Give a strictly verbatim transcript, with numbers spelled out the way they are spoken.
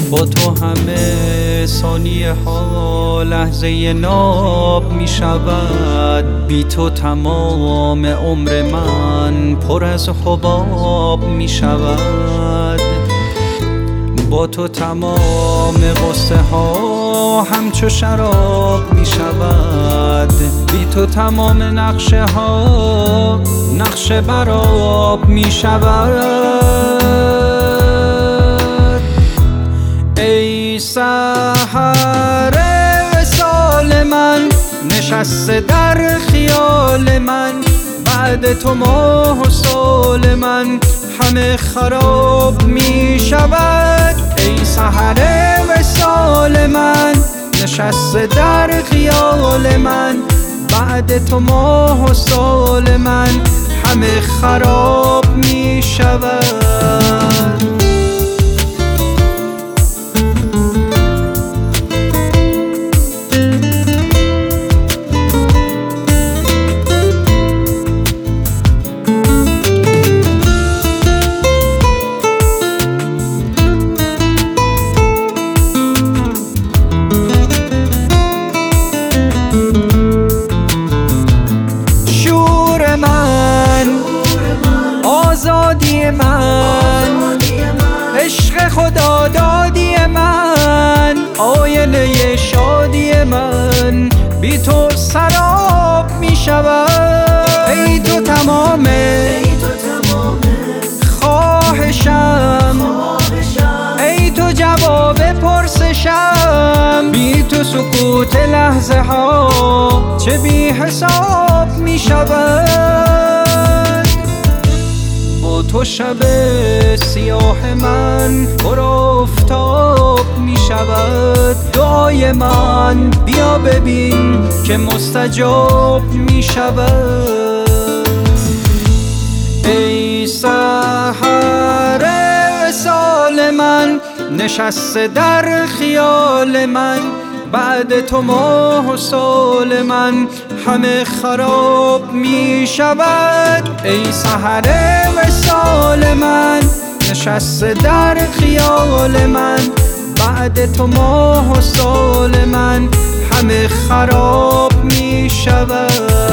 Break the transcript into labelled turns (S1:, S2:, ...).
S1: با تو همه ثانیه ها لحظه ناب می شود. بی تو تمام عمر من پر از حباب می شود. با تو تمام غصه ها همچو شراب می شود. بی تو تمام نقشه ها نقش براب می شود. ای سحر وصال من نشسته در خیال من، بعد تو ماه و سال من همه خراب می شود. ای سحر وصال من نشسته در خیال من، بعد تو ماه و سال من همه خراب می شود. آزادی من، عشق خدا دادی من، آینه شادی من بی تو سراب می شود. ای تو تمام خواهشم، ای تو جواب پرسشم، بی تو سکوت لحظه ها چه بی حساب می شود. تو شب سیاه من پر آفتاب می شود. دعای من بیا ببین که مستجاب می شود. ای سحر وصال من نشسته در خیال من، بعد تو ماه و سال من همه خراب می شود. ای سحر وصال من نشسته در خیال من، بعد تو ماه و سال من همه خراب می شود.